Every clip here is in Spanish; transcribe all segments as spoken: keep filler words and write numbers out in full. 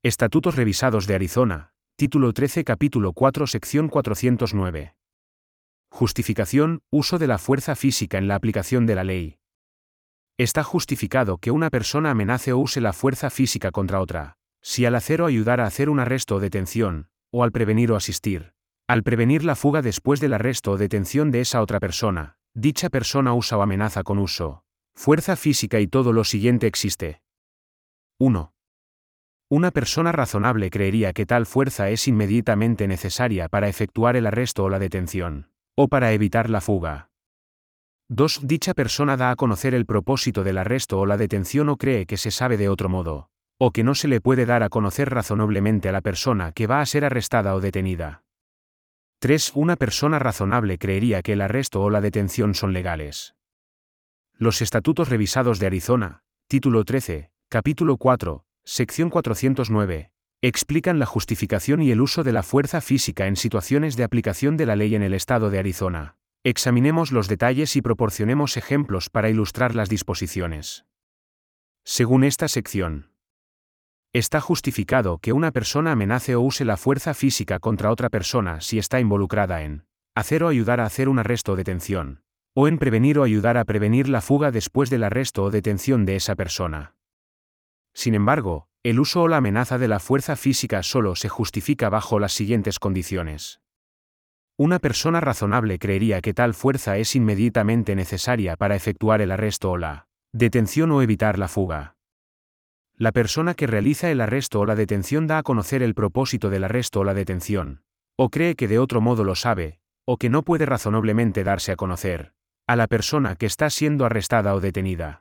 Estatutos revisados de Arizona, título trece, capítulo cuatro, sección cuatrocientos nueve. Justificación, uso de la fuerza física en la aplicación de la ley. Está justificado que una persona amenace o use la fuerza física contra otra, si al hacer o ayudar a hacer un arresto o detención, o al prevenir o asistir, al prevenir la fuga después del arresto o detención de esa otra persona, dicha persona usa o amenaza con uso, fuerza física y todo lo siguiente existe. uno. Una persona razonable creería que tal fuerza es inmediatamente necesaria para efectuar el arresto o la detención, o para evitar la fuga. dos. Dicha persona da a conocer el propósito del arresto o la detención o cree que se sabe de otro modo, o que no se le puede dar a conocer razonablemente a la persona que va a ser arrestada o detenida. tres. Una persona razonable creería que el arresto o la detención son legales. Los Estatutos revisados de Arizona, título trece, capítulo cuatro, sección cuatrocientos nueve, explican la justificación y el uso de la fuerza física en situaciones de aplicación de la ley en el estado de Arizona. Examinemos los detalles y proporcionemos ejemplos para ilustrar las disposiciones. Según esta sección, está justificado que una persona amenace o use la fuerza física contra otra persona si está involucrada en hacer o ayudar a hacer un arresto o detención, o en prevenir o ayudar a prevenir la fuga después del arresto o detención de esa persona. Sin embargo, el uso o la amenaza de la fuerza física solo se justifica bajo las siguientes condiciones. Una persona razonable creería que tal fuerza es inmediatamente necesaria para efectuar el arresto o la detención o evitar la fuga. La persona que realiza el arresto o la detención da a conocer el propósito del arresto o la detención, o cree que de otro modo lo sabe, o que no puede razonablemente darse a conocer, a la persona que está siendo arrestada o detenida.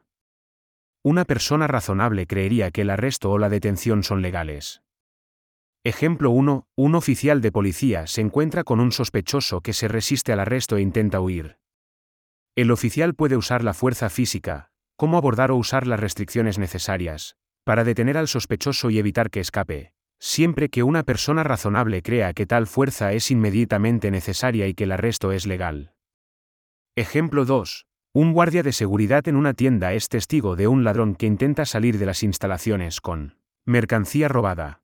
Una persona razonable creería que el arresto o la detención son legales. Ejemplo uno. Un oficial de policía se encuentra con un sospechoso que se resiste al arresto e intenta huir. El oficial puede usar la fuerza física, como abordar o usar las restricciones necesarias, para detener al sospechoso y evitar que escape, siempre que una persona razonable crea que tal fuerza es inmediatamente necesaria y que el arresto es legal. Ejemplo dos. Un guardia de seguridad en una tienda es testigo de un ladrón que intenta salir de las instalaciones con mercancía robada.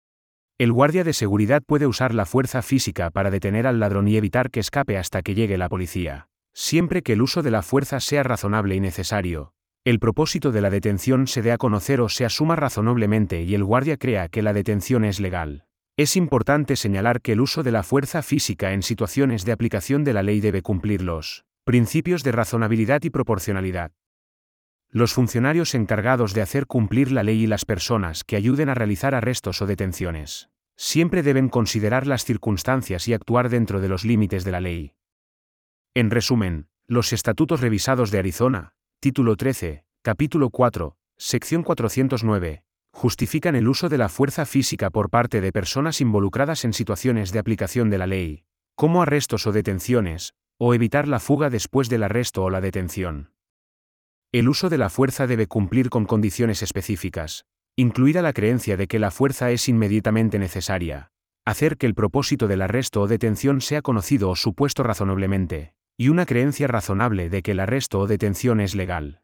El guardia de seguridad puede usar la fuerza física para detener al ladrón y evitar que escape hasta que llegue la policía, siempre que el uso de la fuerza sea razonable y necesario, el propósito de la detención se dé a conocer o se asuma razonablemente y el guardia crea que la detención es legal. Es importante señalar que el uso de la fuerza física en situaciones de aplicación de la ley debe cumplir los principios de razonabilidad y proporcionalidad. Los funcionarios encargados de hacer cumplir la ley y las personas que ayuden a realizar arrestos o detenciones siempre deben considerar las circunstancias y actuar dentro de los límites de la ley. En resumen, los Estatutos revisados de Arizona, título trece, capítulo cuatro, sección cuatrocientos nueve, justifican el uso de la fuerza física por parte de personas involucradas en situaciones de aplicación de la ley, como arrestos o detenciones, o evitar la fuga después del arresto o la detención. El uso de la fuerza debe cumplir con condiciones específicas, incluida la creencia de que la fuerza es inmediatamente necesaria, hacer que el propósito del arresto o detención sea conocido o supuesto razonablemente, y una creencia razonable de que el arresto o detención es legal.